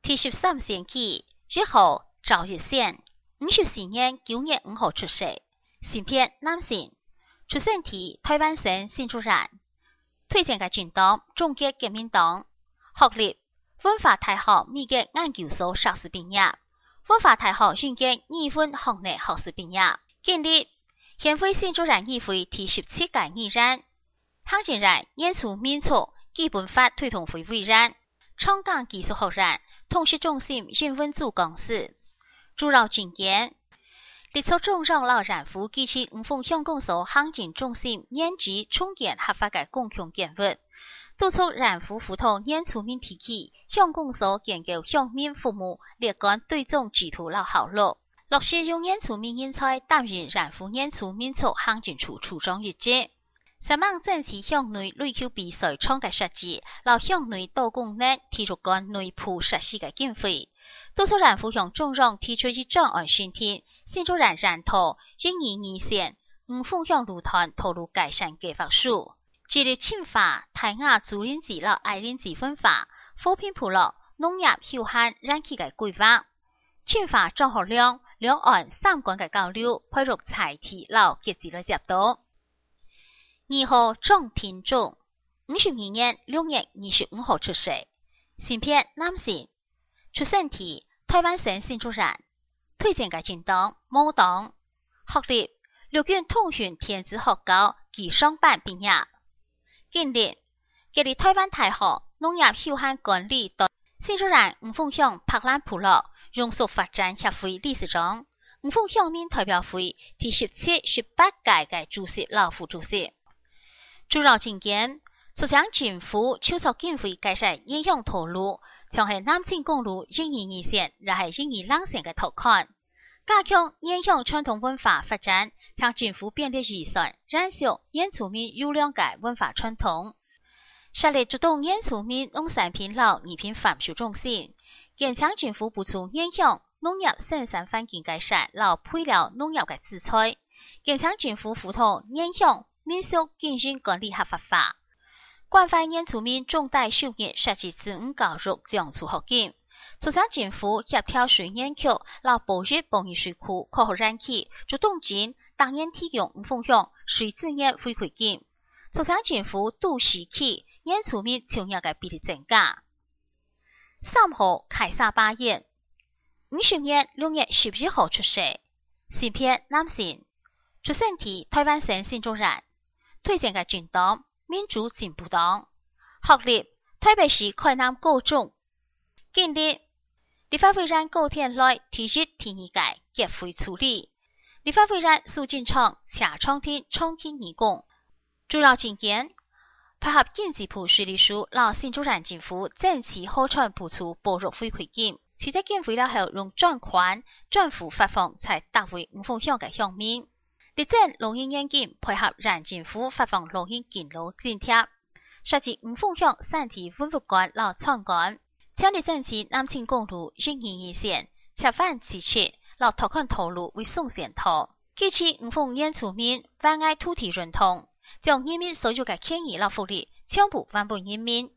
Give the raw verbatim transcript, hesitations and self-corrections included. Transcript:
第十三星期，一號趙日線，五十四年九月五號出世，性別男性，出生於台灣省新竹縣，推薦嘅政黨中國革命黨，學歷文化大學美國研究所碩士畢業，文化大學英國語文學系學士畢業，經歷縣委新竹縣議會第十七屆議員，行政院演出民族基本法推動會委員，香港技術學院通識中心英文組講師，主要政見，立促中央老人府支持五鳳香港所行政中心研制重建合法嘅公共建築，督促人府輔導演出民提起香港所研究鄉民服務列管對總制度老效率，落實用演出民人才擔任人府演出民族行政處處長一職。希望政治向內累扣比賽創嘅設計，老向內多功能提出幹內部實施嘅經費，督促人府向中央提出一專案申請，新竹人人頭一二二線五鳳鄉路段投入改善計劃書，致力深化泰雅族人字老愛人字文化，扶貧部落農業休閒人氣嘅規劃，深化張學良兩岸三觀嘅交流，配合財體老結字嘅接度。二號張天忠，五十二年六月二十五號出世，性別男性，出生於台灣省新竹縣，推薦嘅政黨冇黨，學歷陸軍通訊電子學校及商辦畢業，經歷建立台灣大學農業休閒管理隊，新竹縣五鳳鄉柏蘭部落榕樹發展協會理事長，五鳳鄉民代表會第十七、十八屆嘅主席老副主席。主要政見，促請政府籌措經費改善影響道路，像係南清公路一二二線，又係一二兩線嘅拓寬，加強影響傳統文化發展，向政府編列預算，燃燒原住民優良嘅文化傳統，設立主動原住民農產品老二品販售中心，加強政府補助影響農業生產環境改善老配料農業嘅資財，加強政府輔導影響民俗經營管理合法化，關懷原住民重大收益設計自然教育獎助學金，促請政府協調水研局老保育保育水庫確保燃氣主動金當然提供五鳳鄉水資源回饋金，促請政府督時期原住民就業嘅比例增加。三號凱撒巴彦，五十年六月十一號出世，性別男性，出生於台灣省新竹縣，推薦嘅政黨民主進步黨，學歷台北市台南高中，經歷立法委員高天來提一第二屆結會處理，立法委員蘇進昌車窗廳重慶義工，主要政見配合經濟部水利署老新竹縣政府政治可傳補助補助回饋金，其他經費了後用轉款轉付發放才達為五鳳鄉嘅鄉民。立政錄音眼鏡配合縣政府發放錄音記錄津貼，設置五鳳鄉山體文物館老場館，強力爭取南清公路一二二線切換支持老拓寬道路為送線圖，支持五鳳原住民關愛土地認同，將人民所有嘅權益老福利全部還給人民。